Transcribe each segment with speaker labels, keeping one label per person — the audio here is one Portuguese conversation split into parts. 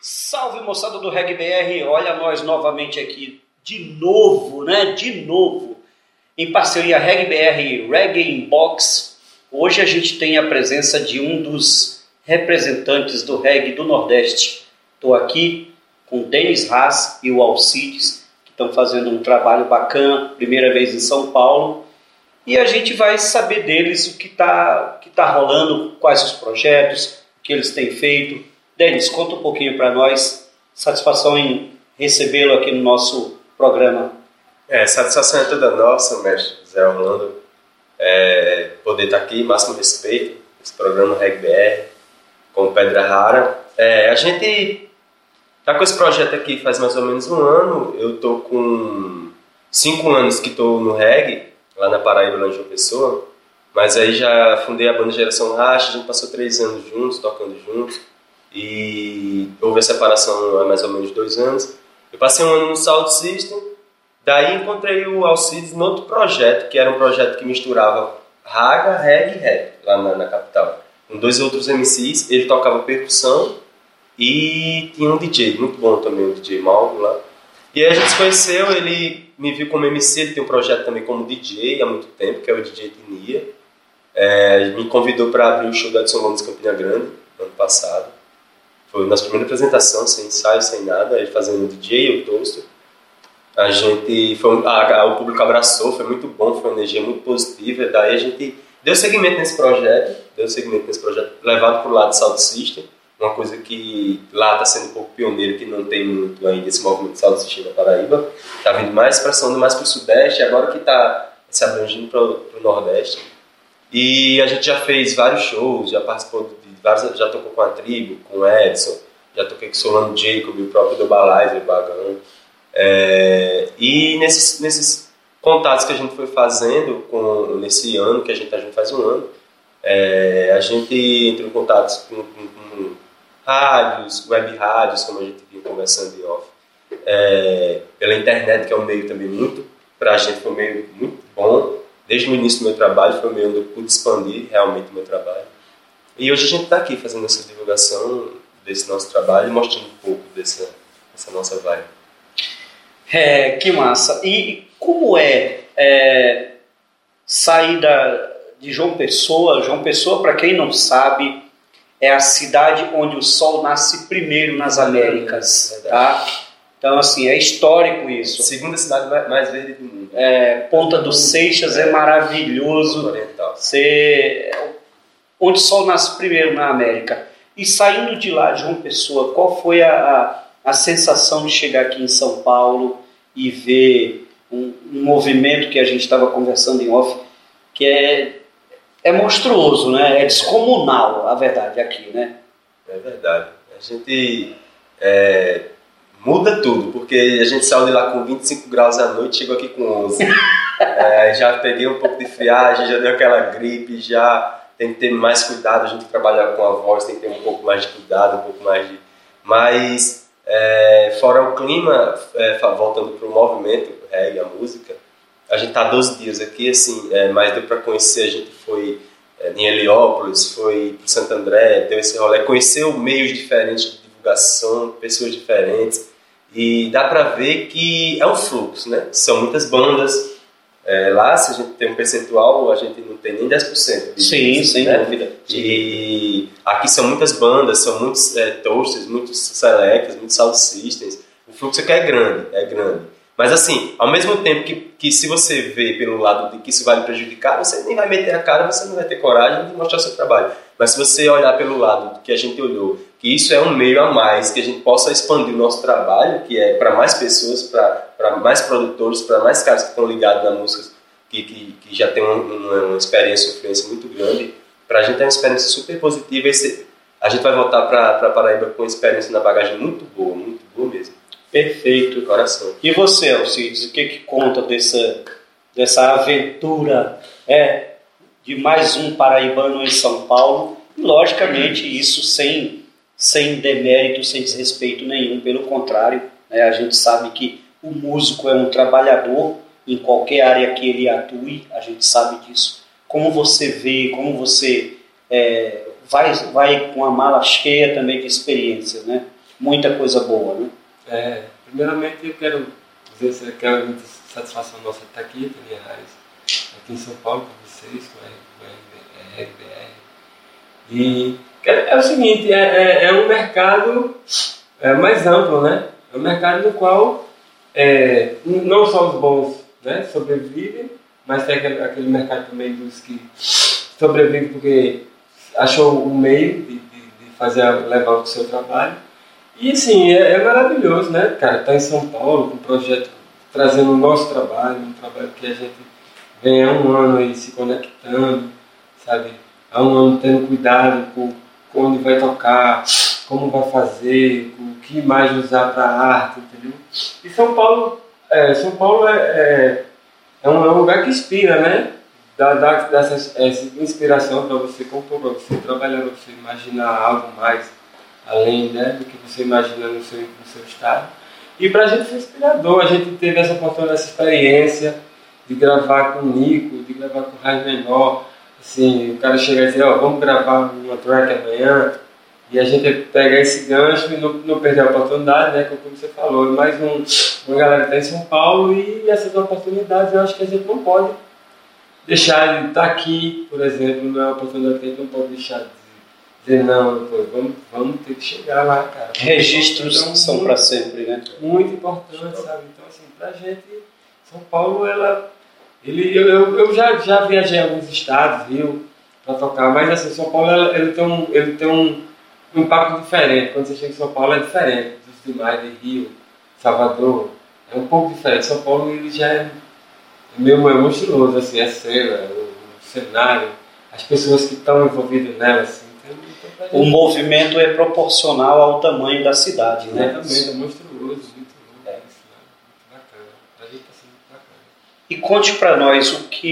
Speaker 1: Salve, moçada do Reggae BR, olha nós novamente aqui, de novo, em parceria Reggae BR e Reggae Inbox. Hoje a gente tem a presença de um dos representantes do reggae do Nordeste. Estou aqui com o Denis Haas e o Alcides, que estão fazendo um trabalho bacana, primeira vez em São Paulo. E a gente vai saber deles o que tá rolando, quais os projetos, o que eles têm feito. Denis, conta um pouquinho para nós. Satisfação em recebê-lo aqui no nosso programa.
Speaker 2: Satisfação é toda nossa, mestre Zé Orlando. Poder estar aqui, máximo respeito, esse programa Reggae BR, com Pedra Rara. A gente está com esse projeto aqui faz mais ou menos um ano. Eu estou com 5 anos que estou no reggae, lá na Paraíba, lá em João Pessoa. Mas aí já fundei a banda Geração Racha, a gente passou 3 anos juntos, tocando juntos. E houve a separação há mais ou menos 2 anos. Eu passei um ano no Sound System, daí encontrei o Alcides em outro projeto, que era um projeto que misturava raga, reggae e rap, lá na capital. Com 2 outros MCs, ele tocava percussão e tinha um DJ, muito bom também, o DJ Malvo lá. E aí a gente se conheceu, ele me viu como MC, ele tem um projeto também como DJ há muito tempo, que é o DJ Tinia. Me convidou para abrir o show da Edson Gomes Campina Grande, ano passado. Foi a nossa primeira apresentação, sem ensaio, sem nada, ele fazendo o DJ e o toaster. O público abraçou, foi muito bom, foi uma energia muito positiva. Daí a gente deu seguimento nesse projeto, levado para o lado do Sound System, uma coisa que lá está sendo um pouco pioneiro, que não tem muito ainda esse movimento de Sound System na Paraíba. Está vindo mais expressão mais para o Sudeste, agora que está se abrangindo para o Nordeste. E a gente já fez vários shows, já participou de vários, já tocou com a Tribo, com o Edson, já toquei com o Solano Jacob, o próprio Dobalizer, o Bagão. E nesses contatos que a gente foi fazendo nesse ano, que a gente faz um ano, a gente entrou em contatos com rádios, web rádios, como a gente vinha conversando em off, pela internet, que é um meio também pra gente foi um meio muito bom. Desde o início do meu trabalho, foi o meio onde eu pude expandir realmente o meu trabalho. E hoje a gente está aqui fazendo essa divulgação desse nosso trabalho e mostrando um pouco dessa nossa vibe.
Speaker 1: Que massa! E como sair de João Pessoa? João Pessoa, para quem não sabe, é a cidade onde o sol nasce primeiro nas Américas, tá? Então, assim, é histórico isso.
Speaker 2: Segunda cidade mais verde do mundo.
Speaker 1: Ponta dos Seixas é maravilhoso. Onde o sol nasce primeiro na América. E saindo de lá, João Pessoa, qual foi a sensação de chegar aqui em São Paulo e ver um movimento que a gente estava conversando em off, que é monstruoso, né? É descomunal, a verdade, aqui, né?
Speaker 2: É verdade. A gente muda tudo, porque a gente saiu de lá com 25 graus à noite, chegou aqui com 11. Já peguei um pouco de friagem, já deu aquela gripe, já tem que ter mais cuidado, a gente trabalhar com a voz, tem que ter um pouco mais de cuidado, um pouco mais de... Mas, fora o clima, voltando para o movimento, o reggae, a música, a gente está 12 dias aqui, assim, mas deu para conhecer, a gente foi em Heliópolis, foi para Santo André, deu esse rolê, conheceu meios diferentes de divulgação, pessoas diferentes, e dá para ver que é um fluxo, né? São muitas bandas. Lá, se a gente tem um percentual, a gente não tem nem 10% disso.
Speaker 1: Sim, sem dúvida.
Speaker 2: E aqui são muitas bandas, são muitos toasters, muitos selects, muitos sound systems. O fluxo aqui é grande. Mas assim, ao mesmo tempo que se você vê pelo lado de que isso vai lhe prejudicar, você nem vai meter a cara, você não vai ter coragem de mostrar seu trabalho. Mas se você olhar pelo lado que a gente olhou, que isso é um meio a mais, que a gente possa expandir o nosso trabalho, que é para mais pessoas, para mais produtores, para mais caras que estão ligados na música, que já tem uma experiência, uma influência muito grande, para a gente é uma experiência super positiva. A gente vai voltar para Paraíba com uma experiência na bagagem muito boa mesmo.
Speaker 1: Perfeito.
Speaker 2: Coração.
Speaker 1: E você, Alcides, o que conta dessa aventura de mais um paraibano em São Paulo? E, logicamente, isso sem demérito, sem desrespeito nenhum, pelo contrário, né? A gente sabe que o músico é um trabalhador em qualquer área que ele atue, a gente sabe disso. Como você vê, como você vai com a mala cheia também de experiências, né? muita coisa boa, né?
Speaker 3: Primeiramente eu quero dizer que é uma satisfação nossa estar aqui, Tânia Reis, aqui em São Paulo com vocês, com a RBR. E é o seguinte, é um mercado mais amplo, né? É um mercado no qual não só os bons, né, sobrevivem, mas tem aquele mercado também dos que sobrevivem porque achou um meio de levar o seu trabalho. E assim, é maravilhoso, né, cara? Estar em São Paulo com um projeto trazendo o nosso trabalho, um trabalho que a gente vem há um ano aí se conectando, sabe? Há um ano tendo cuidado com onde vai tocar, como vai fazer, o que mais usar para arte, entendeu? E São Paulo é um lugar que inspira, né? Dá essa inspiração para você compor, para você trabalhar, para você imaginar algo mais além, né, do que você imagina no seu estado. E para a gente foi inspirador, a gente teve essa oportunidade, essa experiência de gravar com o Nico, de gravar com o Raio Menor. Assim, o cara chega e diz, vamos gravar uma track amanhã, e a gente pega esse gancho e não perder a oportunidade, né, como você falou. Mais uma galera que está em São Paulo, e essas oportunidades eu acho que a gente não pode deixar de estar aqui, por exemplo, não é uma oportunidade que a gente não pode deixar de dizer não, vamos ter que chegar lá, cara.
Speaker 1: Registros são para sempre, né?
Speaker 3: Muito importante, sabe? Então, assim, pra gente, São Paulo, eu já viajei a alguns estados, Rio, para tocar, mas assim, São Paulo, ele tem um impacto diferente. Quando você chega em São Paulo, é diferente dos demais, de Rio, Salvador, é um pouco diferente. São Paulo, ele já é monstruoso, assim, a cena, o cenário, as pessoas que estão envolvidas nela, assim.
Speaker 1: O movimento é proporcional ao tamanho da cidade, né?
Speaker 3: Exatamente, é monstruoso, muito bacana. A gente está sendo muito bacana.
Speaker 1: E conte para nós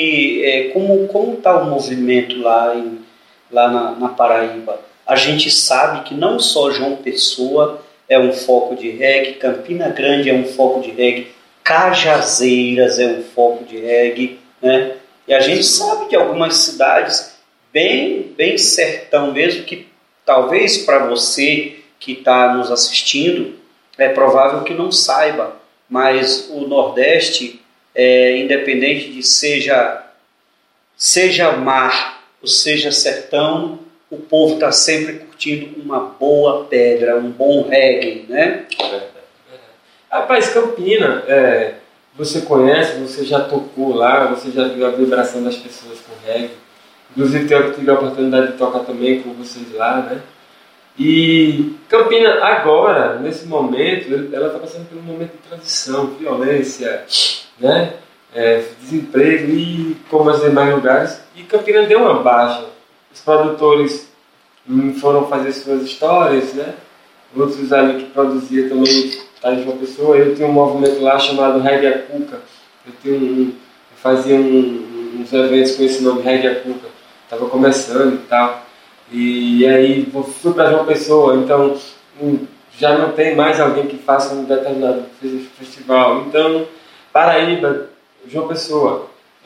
Speaker 1: como está o movimento lá na Paraíba. A gente sabe que não só João Pessoa é um foco de reggae, Campina Grande é um foco de reggae, Cajazeiras é um foco de reggae, né? E a gente sabe de algumas cidades bem sertão mesmo, que talvez para você que está nos assistindo é provável que não saiba, mas o Nordeste, independente de seja mar ou seja sertão, o povo está sempre curtindo uma boa pedra, um bom reggae, né?
Speaker 3: Rapaz, Campina, você conhece, você já tocou lá, você já viu a vibração das pessoas com reggae. Inclusive, eu tive a oportunidade de tocar também com vocês lá, né? E Campina, agora, nesse momento, ela está passando por um momento de transição, violência, né? Desemprego e como as demais lugares. E Campina deu uma baixa. Os produtores foram fazer suas histórias, né? Outros ali que produziam também tá em João Pessoa. Eu tinha um movimento lá chamado Reggae Acuca. Eu fazia uns eventos com esse nome, Reggae Acuca. Estava começando e tal. E aí fui para João Pessoa, então já não tem mais alguém que faça um determinado festival. Então, Paraíba, João Pessoa,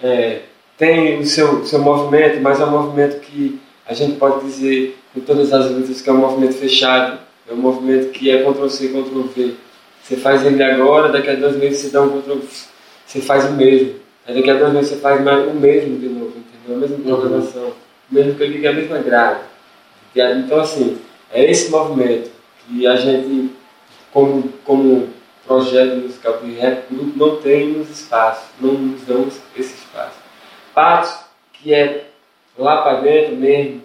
Speaker 3: tem o seu movimento, mas é um movimento que a gente pode dizer com todas as letras que é um movimento fechado, é um movimento que é Ctrl-C, Ctrl-V. Você faz ele agora, daqui a 2 meses você dá um Ctrl, você faz o mesmo. Aí daqui a 2 meses você faz mais o mesmo de novo, entendeu? A mesma programação, mesmo que eu diga a mesma grade. Então, assim, é esse movimento que a gente, como projeto musical de rap group, não temos espaço, não nos damos esse espaço. Patos, que é lá para dentro mesmo,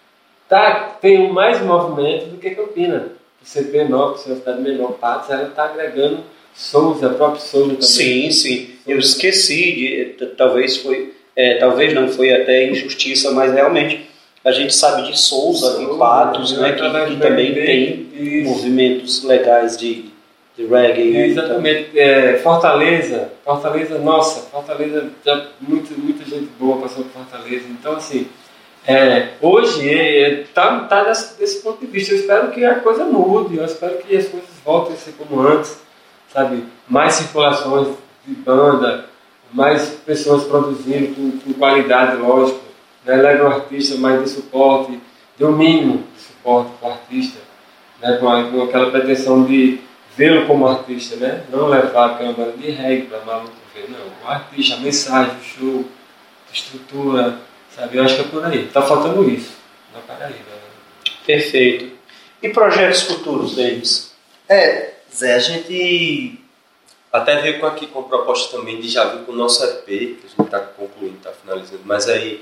Speaker 3: tem mais movimento do que Campina. Você ser menor, por ser uma cidade menor, Patos, ela está agregando Souza, próprio Souza também.
Speaker 1: Sim, eu esqueci, talvez não foi até injustiça, mas realmente a gente sabe de Souza, de Patos, né, que também tem movimentos legais de reggae.
Speaker 3: Exatamente. Fortaleza, nossa, Fortaleza, já muita gente boa passou por Fortaleza. Então, assim, hoje está desse ponto de vista. Eu espero que a coisa mude, eu espero que as coisas voltem a ser como antes, sabe? Mais circulações de banda, mais pessoas produzindo com qualidade, lógico. Leva o artista mais de suporte, dê o mínimo de suporte para o artista. né? Com aquela pretensão de vê-lo como artista, né? Não levar a câmera de reggae para maluco ver, não. O artista, a mensagem, o show, a estrutura, sabe? Eu acho que é por aí. Tá faltando isso na Paraíba. Né?
Speaker 1: Perfeito. E projetos futuros, Denis?
Speaker 2: Zé, a gente até veio aqui com proposta também de já vir com o nosso EP, que a gente está concluindo, está finalizando, mas aí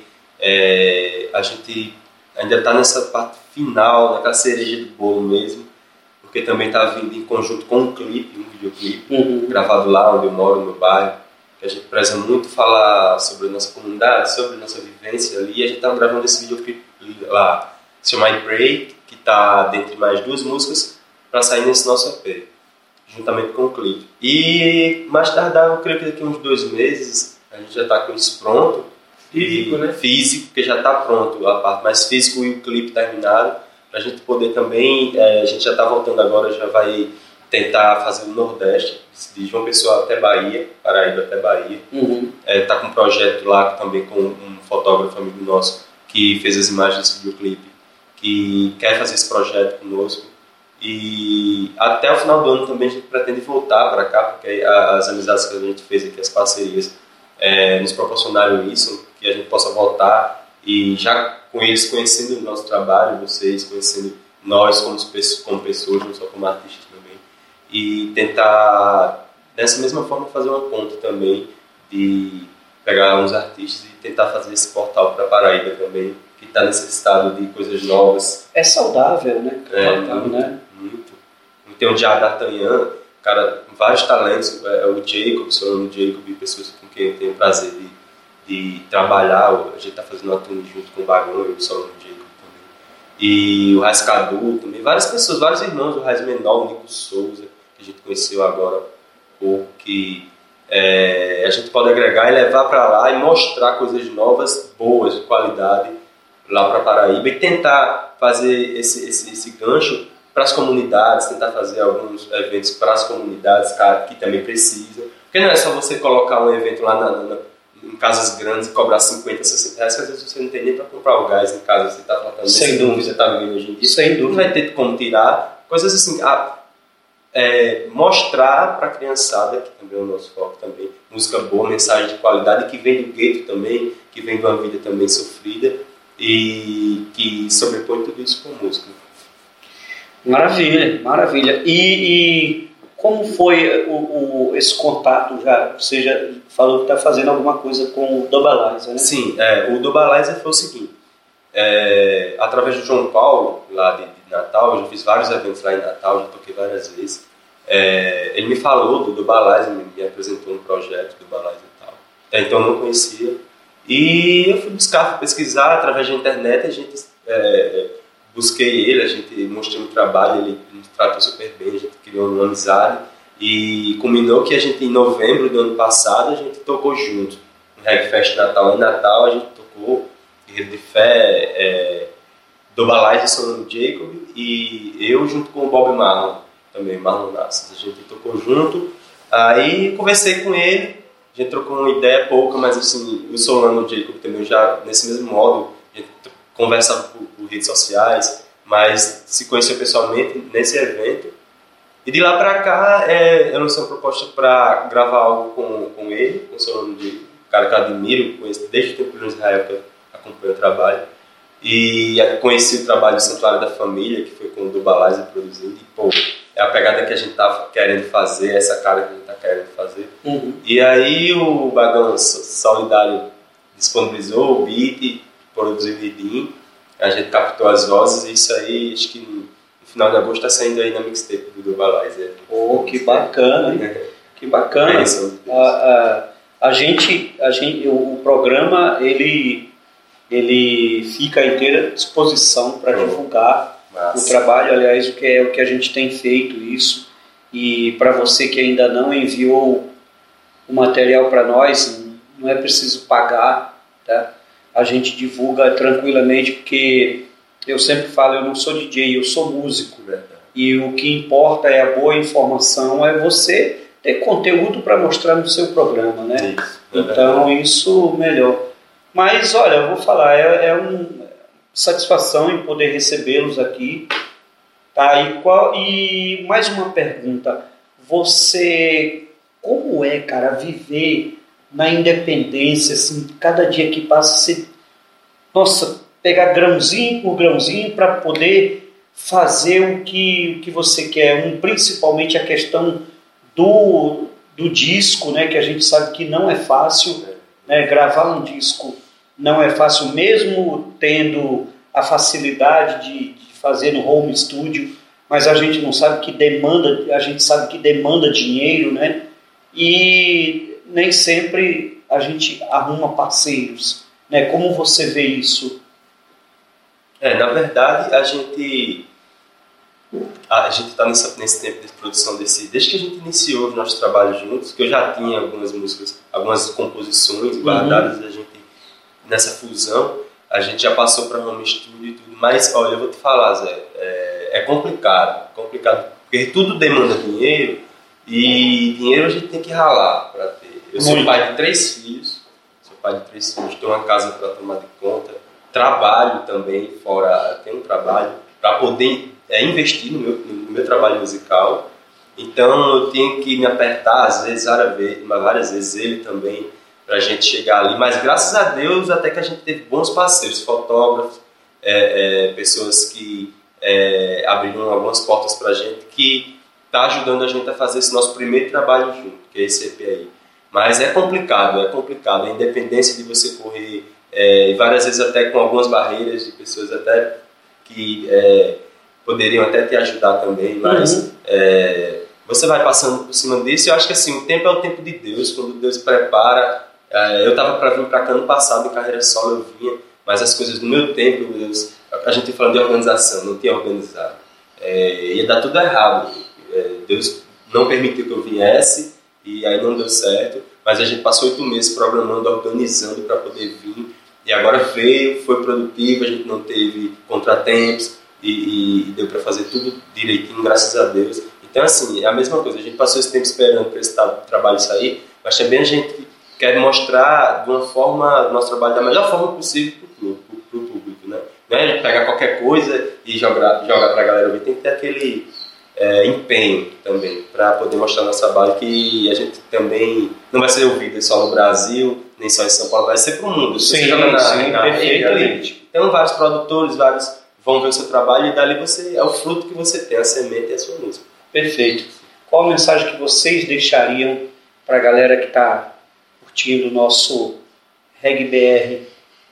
Speaker 2: a gente ainda está nessa parte final, naquela cereja do bolo mesmo, porque também está vindo em conjunto com um videoclipe, gravado lá onde eu moro, no meu bairro, que a gente preza muito falar sobre a nossa comunidade, sobre a nossa vivência ali, e a gente está gravando esse videoclipe lá, se chama I Pray, que está dentre mais 2 músicas, para sair nesse nosso EP, juntamente com o clipe. E mais tardar, eu creio que daqui a uns 2 meses, a gente já está com isso pronto.
Speaker 3: Físico, né?
Speaker 2: Físico, porque já está pronto a parte mais físico e o clipe terminado, para a gente poder também, a gente já está voltando agora, já vai tentar fazer o Nordeste, de João Pessoa até Bahia, Paraíba até Bahia. Está com um projeto lá também com um fotógrafo amigo nosso que fez as imagens desse videoclipe, que quer fazer esse projeto conosco. E até o final do ano também a gente pretende voltar para cá, porque as amizades que a gente fez aqui, as parcerias, nos proporcionaram isso, que a gente possa voltar e já com eles conhecendo o nosso trabalho, vocês conhecendo nós como pessoas, não só como artistas também, e tentar dessa mesma forma fazer uma ponte também de pegar uns artistas e tentar fazer esse portal para Paraíba também, que está necessitado de coisas novas.
Speaker 1: É saudável, né?
Speaker 2: Muito. Tem o Diá D'Artagnan, cara, vários talentos, o Jacob, o seu nome Jacob, e pessoas com quem eu tenho o prazer de trabalhar. A gente está fazendo uma turma junto com o Bagão e o seu nome Jacob também. E o Raiz Cadu também, várias pessoas, vários irmãos, o Raiz Menor, o Nico Souza, que a gente conheceu agora há pouco, que a gente pode agregar e levar para lá e mostrar coisas novas, boas, de qualidade, lá para Paraíba, e tentar fazer esse gancho para as comunidades, tentar fazer alguns eventos para as comunidades que também precisam. Porque não é só você colocar um evento lá em casas grandes e cobrar 50, 60 reais, que às vezes você não tem nem para comprar o gás em casa, você está faltando.
Speaker 1: Sem dúvida.
Speaker 2: Você está vivendo hoje em dia.
Speaker 1: Sem dúvida.
Speaker 2: Não vai ter como tirar. Coisas assim, mostrar para a criançada, que também é o nosso foco também, música boa, mensagem de qualidade, que vem do gueto também, que vem de uma vida também sofrida, e que sobrepõe tudo isso com música.
Speaker 1: Maravilha, maravilha. E como foi esse contato? Você já falou que está fazendo alguma coisa com o Dobalizer, né?
Speaker 2: Sim, o Dobalizer foi o seguinte, através do João Paulo, lá de Natal, eu já fiz vários eventos lá em Natal, já toquei várias vezes. Ele me falou do Dobalizer, me apresentou um projeto do Dobalizer e tal. Até então eu não conhecia. E eu fui pesquisar através da internet, a gente busquei ele, a gente mostrou o trabalho, ele me tratou super bem, a gente criou uma amizade e combinou que a gente, em novembro do ano passado, a gente tocou junto no Reggae Fest Natal. Em Natal a gente tocou Guerreiro de Fé, Dobalizer, seu nome Jacob, e eu junto com o Bob Marlon, também, Marlon Nassis. A gente tocou junto, aí conversei com ele, a gente trocou uma ideia pouca, mas assim, o Solano Jacob também já, nesse mesmo modo, a gente conversa por redes sociais, mas se conheceu pessoalmente nesse evento. E de lá pra cá, eu lancei uma proposta para gravar algo com ele, com o Solano Jacob, um cara que eu admiro, conheço desde o tempo de Israel, que eu acompanho o trabalho. E conheci o trabalho do Santuário da Família, que foi com o Dobalizer produzindo, e pô, é a pegada que a gente tá querendo fazer, essa cara que a gente tá querendo fazer. E aí o Bagão Solidário disponibilizou o beat, produziu o Ridim, a gente captou as vozes, e isso aí, acho que no final de agosto tá saindo aí na mixtape do Dobalizer.
Speaker 1: Pô, que bacana, hein? Que bacana. O programa, ele fica à inteira disposição para divulgar o trabalho, aliás, o que a gente tem feito isso. E para você que ainda não enviou o material para nós, não é preciso pagar, tá? A gente divulga tranquilamente, porque eu sempre falo, eu não sou DJ, eu sou músico. E o que importa é a boa informação, é você ter conteúdo para mostrar no seu programa, né?
Speaker 2: Isso,
Speaker 1: então, isso melhor. Mas, olha, eu vou falar, uma satisfação em poder recebê-los aqui. Tá, e mais uma pergunta. Você, como é, cara, viver na independência, assim, cada dia que passa, você, nossa, pegar grãozinho por grãozinho para poder fazer o que você quer, principalmente a questão do disco, né, que a gente sabe que não é fácil, né, gravar um disco não é fácil, mesmo tendo a facilidade de fazer no home studio, mas a gente não sabe que demanda, a gente sabe que demanda dinheiro, né, e nem sempre a gente arruma parceiros, né, como você vê isso?
Speaker 2: Na verdade, a gente está nesse tempo de produção desde que a gente iniciou os nossos trabalhos juntos, que eu já tinha algumas músicas, algumas composições guardadas, a gente, nessa fusão, a gente já passou para home studio e tudo, mas, olha, eu vou te falar, Zé, é complicado, porque tudo demanda dinheiro, e dinheiro a gente tem que ralar para ter. Eu sou pai de 3 filhos, tenho uma casa para tomar de conta, trabalho também, tenho um trabalho para poder investir no meu trabalho musical. Então eu tenho que me apertar, às vezes, várias vezes, ele também, para a gente chegar ali. Mas graças a Deus, até que a gente teve bons parceiros, fotógrafos, pessoas que abriram algumas portas para a gente, que está ajudando a gente a fazer esse nosso primeiro trabalho junto, que é esse EP aí. Mas é complicado. A independência de você correr, várias vezes até com algumas barreiras de pessoas até que poderiam até te ajudar também, mas você vai passando por cima disso. Eu acho que assim, o tempo é o tempo de Deus, quando Deus prepara. Eu estava para vir para cá ano passado, em carreira solo eu vinha, mas as coisas do meu tempo, meu Deus, a gente falando de organização, não tinha organizado. Ia dar tudo errado. Deus não permitiu que eu viesse, e aí não deu certo, mas a gente passou 8 meses programando, organizando para poder vir, e agora veio, foi produtivo, a gente não teve contratempos, e deu para fazer tudo direitinho, graças a Deus. Então, assim, é a mesma coisa, a gente passou esse tempo esperando para esse trabalho sair, mas também a gente quer mostrar de uma forma, o nosso trabalho da melhor forma possível para o público, né? Não é a gente pegar qualquer coisa e jogar para a galera ver, tem que ter aquele empenho também, para poder mostrar nosso trabalho, que a gente também não vai ser ouvido só no Brasil, nem só em São Paulo, vai ser para o mundo.
Speaker 1: Sim, perfeitamente.
Speaker 2: Então, vários produtores, vão ver o seu trabalho, e dali é o fruto que você tem, a semente e a sua música.
Speaker 1: Perfeito. Qual a mensagem que vocês deixariam para a galera que está curtindo o nosso Reg BR?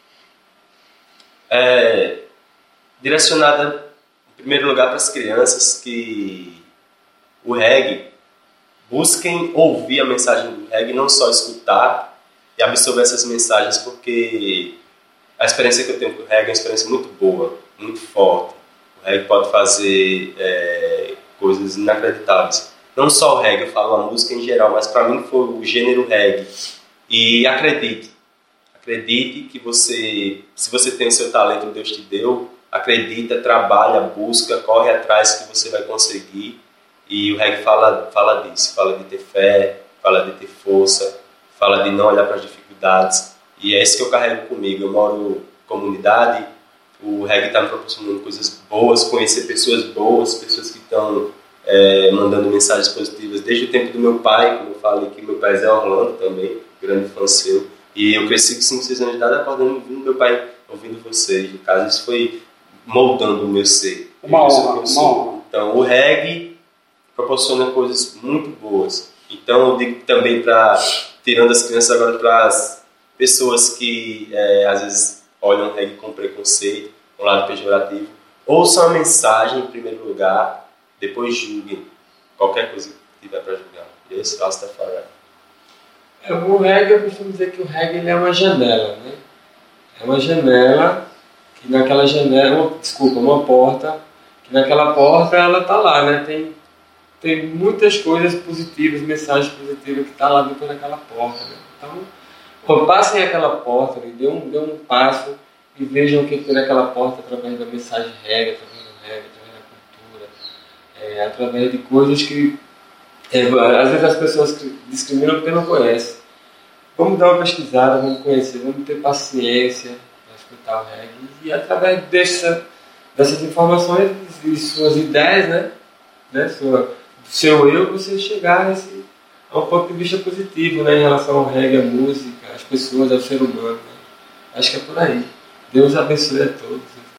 Speaker 2: Direcionada, em primeiro lugar, para as crianças, que o reggae, busquem ouvir a mensagem do reggae, não só escutar e absorver essas mensagens, porque a experiência que eu tenho com o reggae é uma experiência muito boa, muito forte. O reggae pode fazer coisas inacreditáveis. Não só o reggae, eu falo a música em geral, mas para mim foi o gênero reggae. E acredite que se você tem o seu talento, Deus te deu, acredita, trabalha, busca, corre atrás, que você vai conseguir. E o reggae fala disso, fala de ter fé, fala de ter força, fala de não olhar para as dificuldades. E é isso que eu carrego comigo. Eu moro em comunidade, o reggae está me proporcionando coisas boas, conhecer pessoas boas, pessoas que estão mandando mensagens positivas, desde o tempo do meu pai, como eu falei que meu pai é Zé Orlando também, grande fã seu. E eu cresci com 5, 6 anos de idade acordando ouvindo meu pai, ouvindo vocês. No caso, isso foi moldando o meu ser.
Speaker 1: Uma honra.
Speaker 2: Então, o reggae proporciona coisas muito boas. Então, eu digo também, tirando as crianças agora, para as pessoas que às vezes olham o reggae com preconceito, um lado pejorativo, ouçam a mensagem em primeiro lugar, depois julguem qualquer coisa que tiver para julgar. E esse caso está falando.
Speaker 3: O reggae, eu costumo dizer que o reggae ele é uma janela, né? É uma janela, que naquela janela, uma porta, que naquela porta ela está lá, né? Tem muitas coisas positivas, mensagens positivas que está lá dentro daquela porta, né? Então, passem aquela porta, dê um passo e vejam o que tem naquela porta através da mensagem reggae, através do reggae, através da cultura, através de coisas que às vezes as pessoas discriminam porque não conhecem. Vamos dar uma pesquisada, vamos conhecer, vamos ter paciência para escutar o reggae, e através dessas informações e suas ideias, né? Seu eu, você chegar a um ponto de vista positivo, né? Em relação ao reggae, à música, às pessoas, ao ser humano. Né? Acho que é por aí. Deus abençoe a todos.